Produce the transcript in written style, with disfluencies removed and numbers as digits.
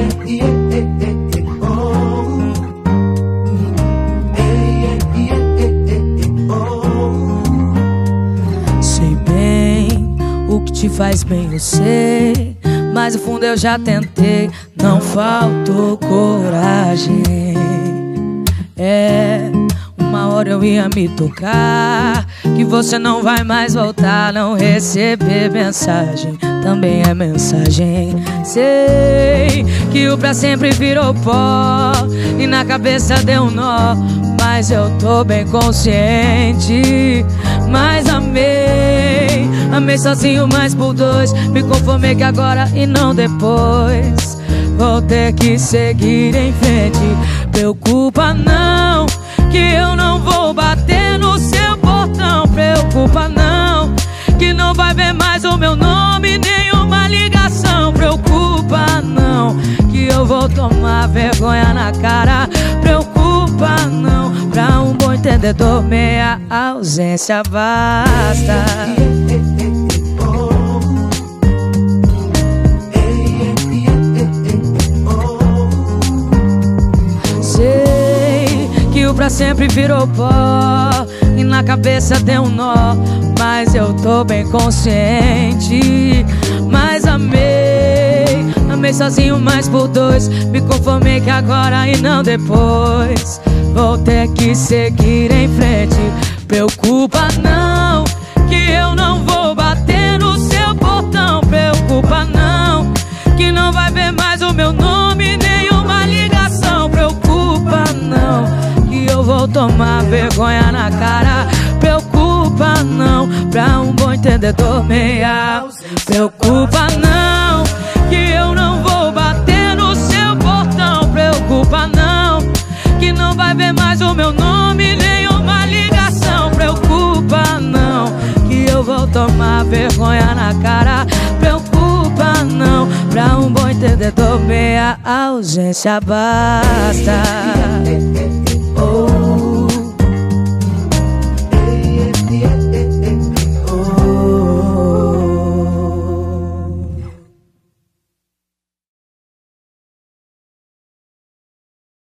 Sei bem o que te faz bem, eu sei, mas no fundo eu já tentei, não faltou coragem. Uma hora eu ia me tocar que você não vai mais voltar. Não receber mensagem também é mensagem. Sei que o pra sempre virou pó e na cabeça deu um nó, mas eu tô bem consciente. Mas amei, amei sozinho, mas por dois. Me conformei que agora e não depois. Vou ter que seguir em frente. Preocupa não, que eu não vou bater no seu portão. Preocupa não, que não vai ver mais o meu nome, nenhuma ligação. Preocupa não, que eu vou tomar vergonha na cara. Preocupa não, pra um bom entendedor meia ausência basta. Pra sempre virou pó e na cabeça deu um nó, mas eu tô bem consciente. Mas amei, amei sozinho, mas por dois. Me conformei que agora e não depois. Vou ter que seguir em frente. Preocupa não, que eu não vou bater no seu portão. Preocupa não, que não vai ver mais o meu nome, nenhuma ligação. Preocupa não, eu vou tomar vergonha na cara. Preocupa não, pra um bom entendedor meia. Preocupa não, que eu não vou bater no seu portão. Preocupa não, que não vai ver mais o meu nome, nenhuma ligação. Preocupa não, que eu vou tomar vergonha na cara. Preocupa não, pra um bom entendedor meia ausência basta.